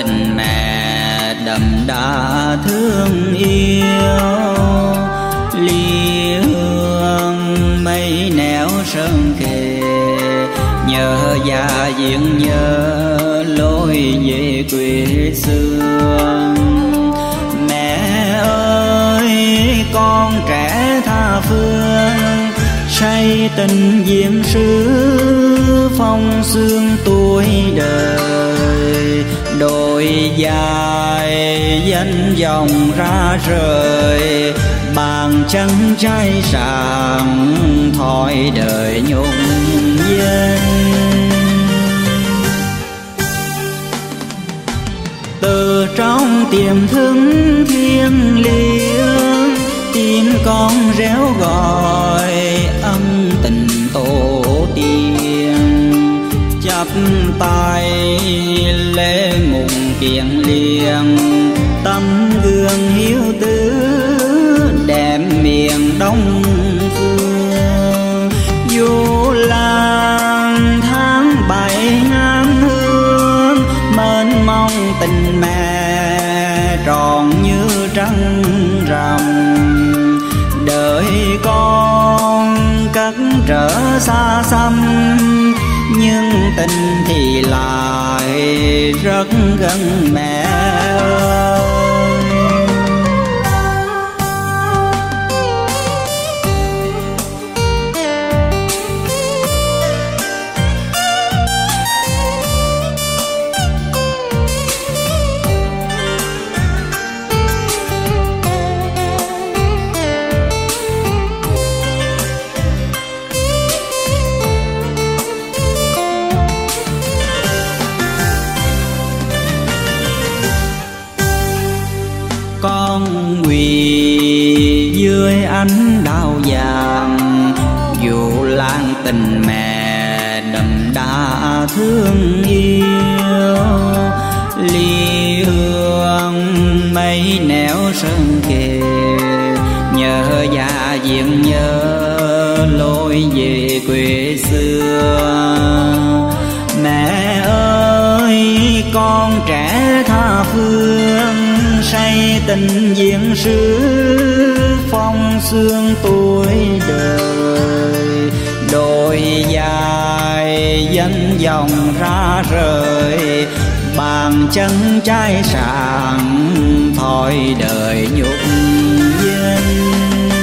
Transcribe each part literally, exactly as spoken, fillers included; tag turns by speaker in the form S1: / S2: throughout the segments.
S1: tình mẹ đậm đà thương yêu. Ly hương mây nẻo sơn kề, nhớ già diện nhớ lối về quê xưa. Mẹ ơi con trẻ tha phương, say tình diệm sứ phong sương tuổi đời. Đôi dài danh dòng ra rời, bàn chân trái sàng thoi đời nhung danh. Từ trong tiềm thức thiêng liêng, tim con réo gọi âm tình tổ tiên. Chắp tay lễ mùng kiền liền, tấm gương hiếu tứ đẹp miền Đông phương. Dù làng tháng bảy ngàn hương, mênh mông tình mẹ tròn như trăng rằm. Đợi con cất trở xa xăm, nhưng tình thì lại rất gần mẹ ơi. Con quỳ dưới ánh đao vàng, dù lan tình mẹ đậm đà thương yêu. Ly hương mây nẻo sơn kề, nhớ già diện nhớ lối về quê xưa. Mẹ ơi con trẻ tha phương, say tình diện sứ phong sương tuổi đời. Đôi dài danh dòng ra rời, bàn chân trái sàng thoi đời nhục danh.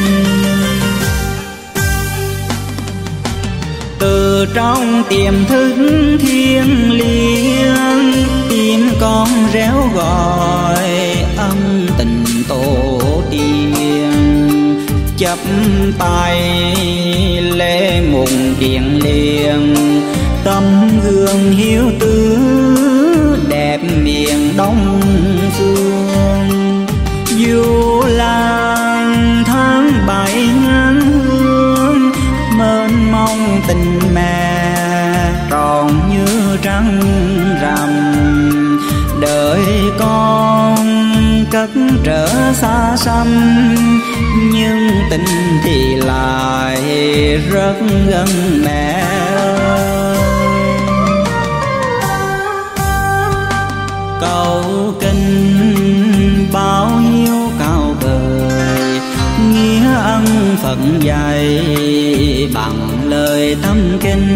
S1: Từ trong tiềm thức thiêng liêng, tim con réo gọi âm tình tổ tiên. Chắp tay lễ mùng kiền liền, tấm gương hiếu tứ đẹp miền Đông phương. Dù làng tháng bảy ngàn hương, mênh mông tình mẹ tròn như trăng rằm. Đợi con cất trở xa xăm, nhưng tình thì lại rất gần mẹ ơi. Câu kinh báo hiếu cao vời, nghĩa ân phận dày bằng lời tâm kinh.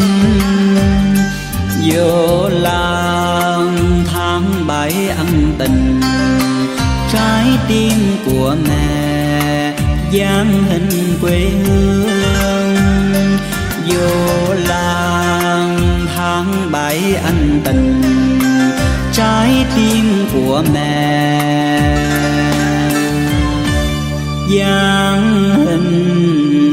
S1: Vô làng tháng bảy ân tình, trái tim của mẹ dáng hình quê hương. Vô làng tháng bảy ân tình, trái tim của mẹ dáng hình